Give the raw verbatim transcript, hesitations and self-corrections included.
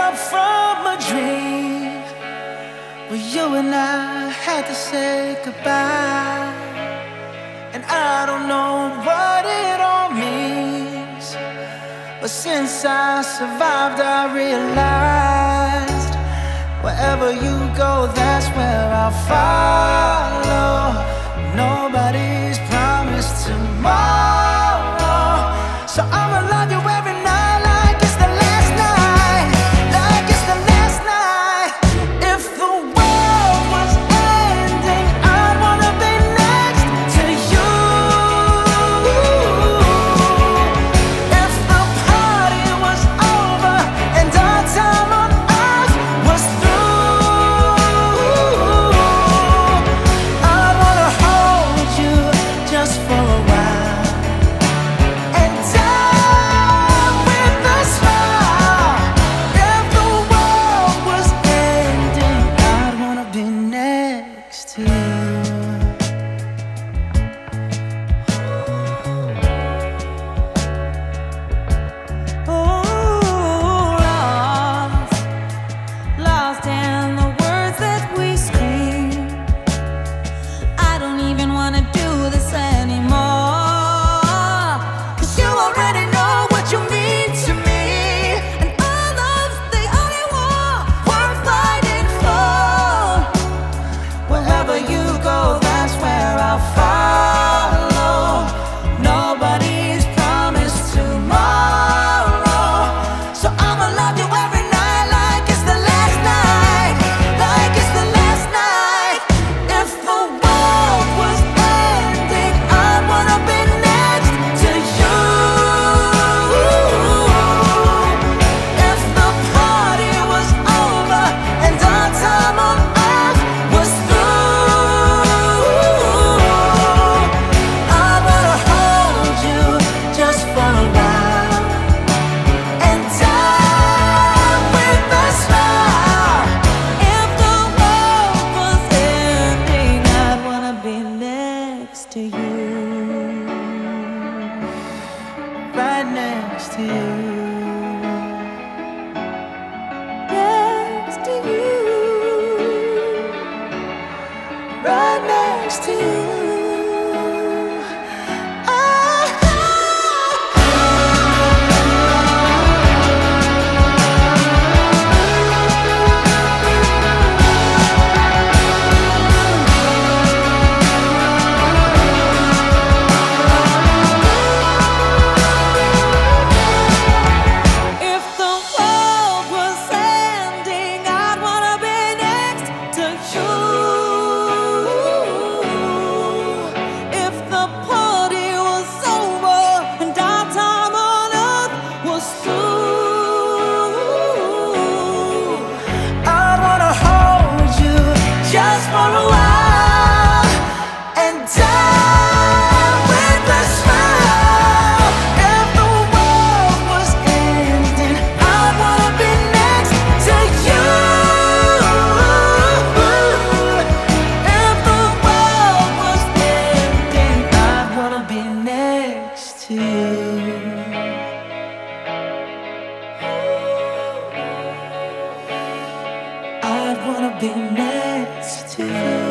up from a dream where you and I had to say goodbye. And I don't know what it all means, but since I survived I realized wherever you go, that's where I'll follow. Nobody's promised tomorrow, so I'ma love you every night like it's the last night, like it's the last night. If the world was ending, I'd wanna be next to you. If the party was over and our time on earth was through, I'd wanna hold you just for a while and die with a smile. If the world was ending, I'd wanna be next to you. Oh, lost, lost in the words that we scream. I don't even wanna do this anymore, 'cause you already know what you mean to me, and all love's the only war worth fighting for. Wherever you go, that's where I'll follow. Nobody's promised tomorrow, so I'ma love you every night like it's the last night, like it's the last night. If the world was ending, I'd wanna be next to you. If the party was over and our time on earth was through, I wanna hold you just for a while and die with a smile. If the world was ending, I'd wanna be next to you. Right next to you. Next to you. Right next to you. If the world was ending, I'd wanna be next to you. If the party was over and our time on earth was through, I wanna hold you just for a while and die with a smile. If the world was ending, I'd wanna be next to you. If the world was ending, I'd wanna be next to you. I'd wanna be next to you.